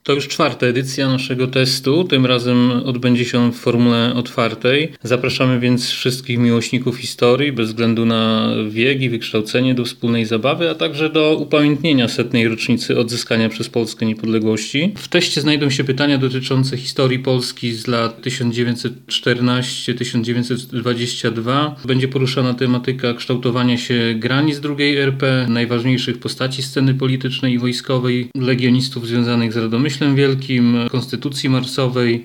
To już czwarta edycja naszego testu. Tym razem odbędzie się on w formule otwartej. Zapraszamy więc wszystkich miłośników historii, bez względu na wiek i wykształcenie, do wspólnej zabawy, a także do upamiętnienia 100. rocznicy odzyskania przez Polskę niepodległości. W teście znajdą się pytania dotyczące historii Polski z lat 1914-1922. Będzie poruszana tematyka kształtowania się granic II RP, najważniejszych postaci sceny politycznej i wojskowej, legionistów związanych z Radomyślem Wielkim, konstytucji marsowej,